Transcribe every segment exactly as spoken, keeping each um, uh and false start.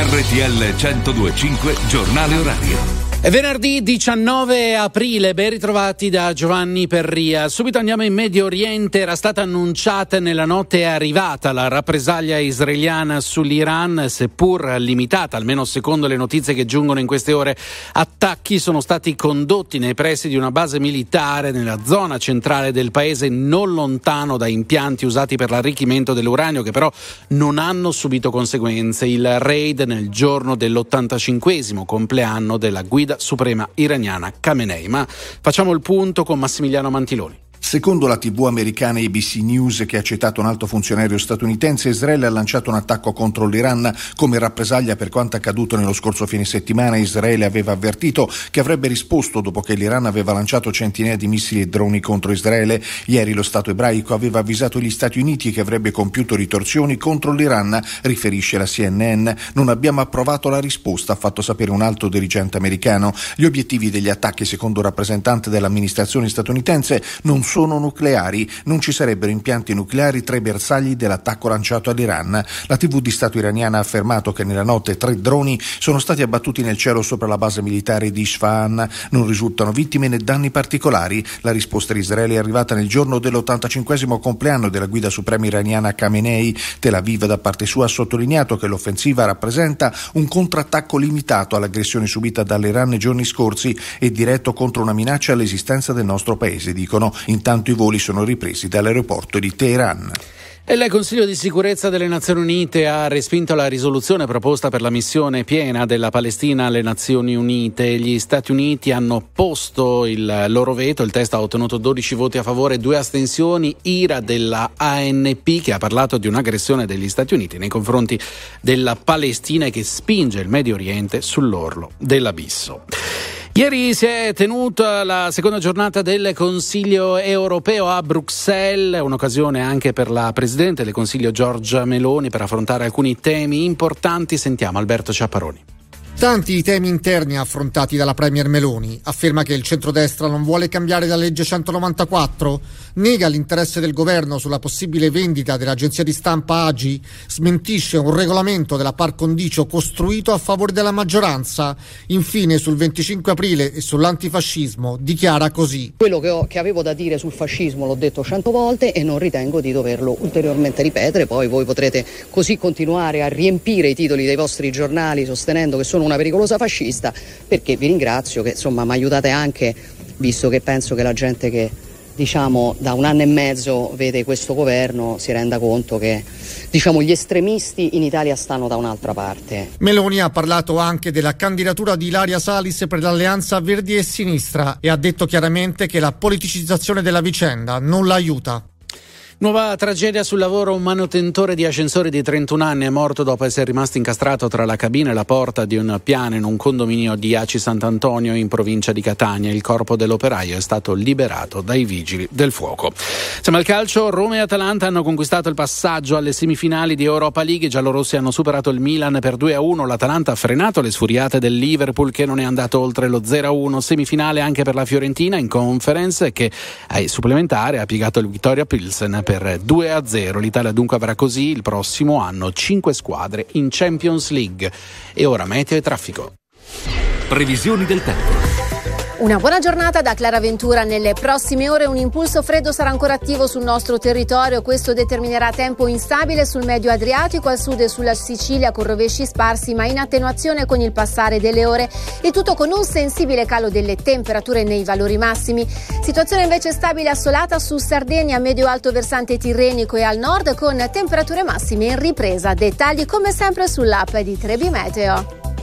R T L centodue e cinque Giornale Orario. È venerdì diciannove aprile, ben ritrovati da Giovanni Perria. Subito andiamo in Medio Oriente. Era stata annunciata nella notte è arrivata la rappresaglia israeliana sull'Iran, seppur limitata, almeno secondo le notizie che giungono in queste ore. Attacchi sono stati condotti nei pressi di una base militare nella zona centrale del paese, non lontano da impianti usati per l'arricchimento dell'uranio, che però non hanno subito conseguenze. Il raid nel giorno dell'ottantacinquesimo compleanno della guida suprema iraniana Khamenei. Ma facciamo il punto con Massimiliano Mantiloni. Secondo la tivù americana A B C News, che ha citato un alto funzionario statunitense, Israele ha lanciato un attacco contro l'Iran come rappresaglia per quanto accaduto nello scorso fine settimana. Israele aveva avvertito che avrebbe risposto dopo che l'Iran aveva lanciato centinaia di missili e droni contro Israele. Ieri lo Stato ebraico aveva avvisato gli Stati Uniti che avrebbe compiuto ritorsioni contro l'Iran, riferisce la C N N. Non abbiamo approvato la risposta, ha fatto sapere un alto dirigente americano. Gli obiettivi degli attacchi, secondo un rappresentante dell'amministrazione statunitense, non sono nucleari, non ci sarebbero impianti nucleari tra i bersagli dell'attacco lanciato all'Iran. La tivù di Stato iraniana ha affermato che nella notte tre droni sono stati abbattuti nel cielo sopra la base militare di Isfahan. Non risultano vittime né danni particolari. La risposta di Israele è arrivata nel giorno dell'ottantacinquesimo compleanno della guida suprema iraniana Khamenei. Tel Aviv da parte sua ha sottolineato che l'offensiva rappresenta un contrattacco limitato all'aggressione subita dall'Iran nei giorni scorsi e diretto contro una minaccia all'esistenza del nostro paese, dicono. Intanto i voli sono ripresi dall'aeroporto di Teheran. E il Consiglio di sicurezza delle Nazioni Unite ha respinto la risoluzione proposta per la missione piena della Palestina alle Nazioni Unite. Gli Stati Uniti hanno posto il loro veto, il testo ha ottenuto dodici voti a favore e due astensioni. Ira della A N P, che ha parlato di un'aggressione degli Stati Uniti nei confronti della Palestina e che spinge il Medio Oriente sull'orlo dell'abisso. Ieri si è tenuta la seconda giornata del Consiglio europeo a Bruxelles, un'occasione anche per la Presidente del Consiglio Giorgia Meloni per affrontare alcuni temi importanti. Sentiamo Alberto Ciapparoni. Tanti i temi interni affrontati dalla Premier Meloni. Afferma che il centrodestra non vuole cambiare la legge centonovantaquattro, nega l'interesse del governo sulla possibile vendita dell'agenzia di stampa A G I, smentisce un regolamento della par condicio costruito a favore della maggioranza. Infine, sul venticinque aprile e sull'antifascismo dichiara così: quello che, ho, che avevo da dire sul fascismo l'ho detto cento volte e non ritengo di doverlo ulteriormente ripetere. Poi voi potrete così continuare a riempire i titoli dei vostri giornali sostenendo che sono una pericolosa fascista, perché vi ringrazio che insomma mi aiutate anche, visto che penso che la gente che diciamo da un anno e mezzo vede questo governo si renda conto che diciamo gli estremisti in Italia stanno da un'altra parte. Meloni ha parlato anche della candidatura di Ilaria Salis per l'Alleanza Verdi e Sinistra e ha detto chiaramente che la politicizzazione della vicenda non la aiuta. Nuova tragedia sul lavoro, un manutentore di ascensori di trentuno anni è morto dopo essere rimasto incastrato tra la cabina e la porta di un piano in un condominio di Aci Sant'Antonio in provincia di Catania. Il corpo dell'operaio è stato liberato dai vigili del fuoco. Siamo al calcio, Roma e Atalanta hanno conquistato il passaggio alle semifinali di Europa League, i giallorossi hanno superato il Milan per due a uno, l'Atalanta ha frenato le sfuriate del Liverpool che non è andato oltre lo zero a uno, semifinale anche per la Fiorentina in Conference che ai supplementari ha piegato il Victoria Pilsen per due a zero. L'Italia dunque avrà così il prossimo anno cinque squadre in Champions League. E ora meteo e traffico. Previsioni del tempo. Una buona giornata da Clara Ventura. Nelle prossime ore un impulso freddo sarà ancora attivo sul nostro territorio. Questo determinerà tempo instabile sul medio Adriatico, al sud e sulla Sicilia con rovesci sparsi ma in attenuazione con il passare delle ore. Il tutto con un sensibile calo delle temperature nei valori massimi. Situazione invece stabile assolata su Sardegna, medio-alto versante tirrenico e al nord con temperature massime in ripresa. Dettagli come sempre sull'app di Trebi Meteo.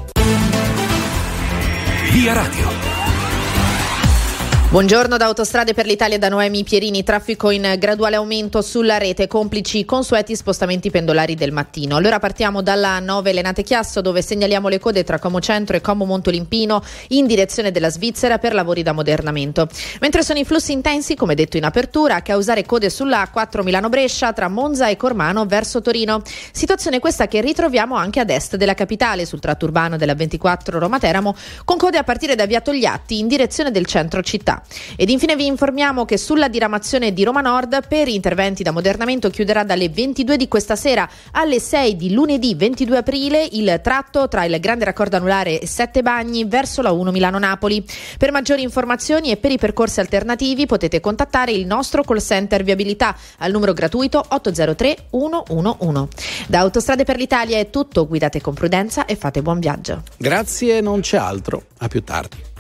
Via Radio. Buongiorno da Autostrade per l'Italia da Noemi Pierini, traffico in graduale aumento sulla rete, complici i consueti spostamenti pendolari del mattino. Allora partiamo dalla nove Lenate Chiasso dove segnaliamo le code tra Como Centro e Como Montolimpino in direzione della Svizzera per lavori d'ammodernamento. Mentre sono i flussi intensi, come detto in apertura, a causare code sulla A quattro Milano-Brescia tra Monza e Cormano verso Torino. Situazione questa che ritroviamo anche ad est della capitale sul tratto urbano della ventiquattro Roma-Teramo con code a partire da via Togliatti in direzione del centro città. Ed infine vi informiamo che sulla diramazione di Roma Nord per interventi d'ammodernamento chiuderà dalle ventidue di questa sera alle sei di lunedì ventidue aprile il tratto tra il Grande Raccordo Anulare e Sette Bagni verso la uno Milano-Napoli. Per maggiori informazioni e per i percorsi alternativi potete contattare il nostro call center viabilità al numero gratuito otto zero tre uno uno uno. Da Autostrade per l'Italia è tutto, guidate con prudenza e fate buon viaggio. Grazie, non c'è altro. A più tardi.